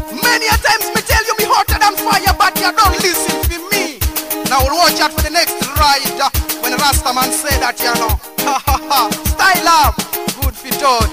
Many a times me tell you me hotter than fire, but you don't listen for me. Now we'll watch out for the next ride when Rastaman say that, you know. Ha ha ha. Style up, good for Todd.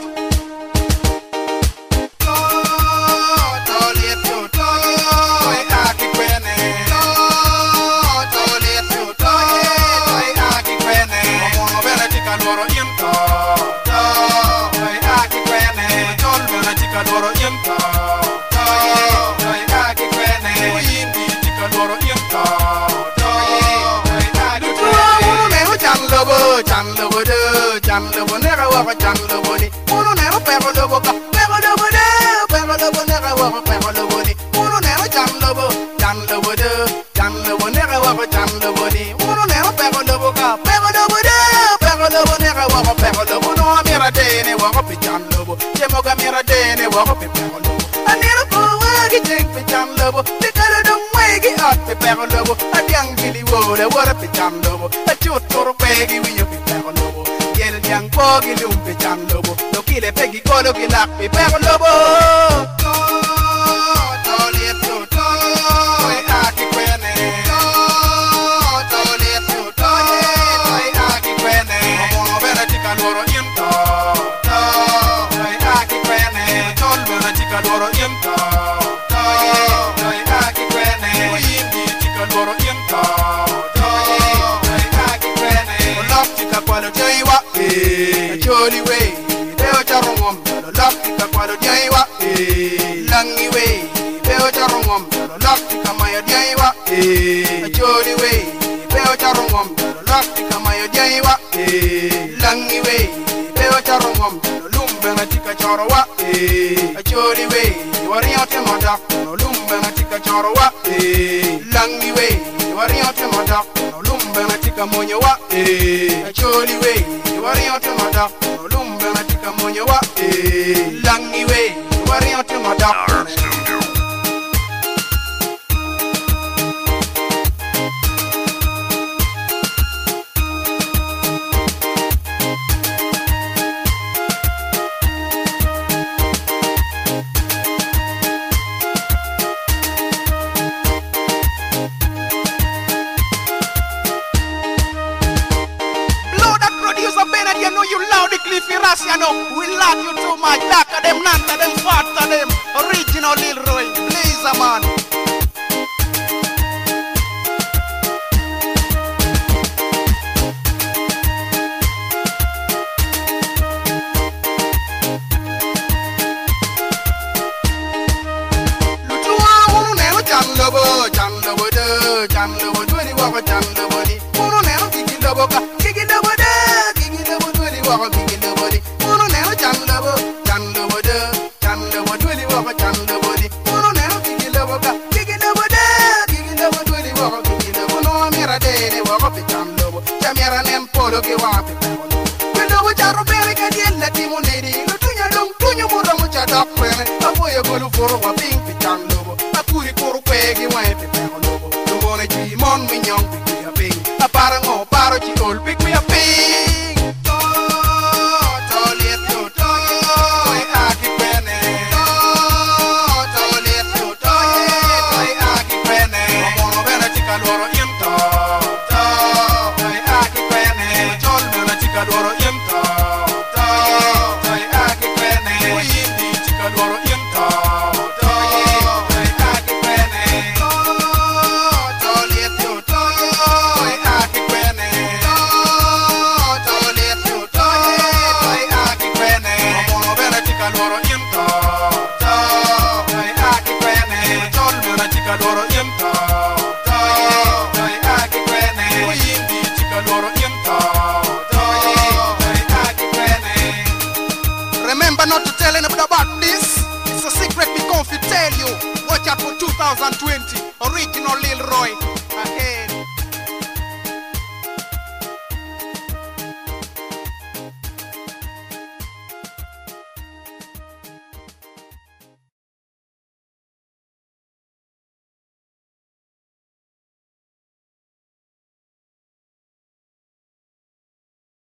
We lock you too much, darker them, nanta them, fatter them. Original Lil Roy, Blazer man. Remember not to tell anybody about this. It's a secret we can't tell you. Watch out for 2020. Original Lil Roy. Okay.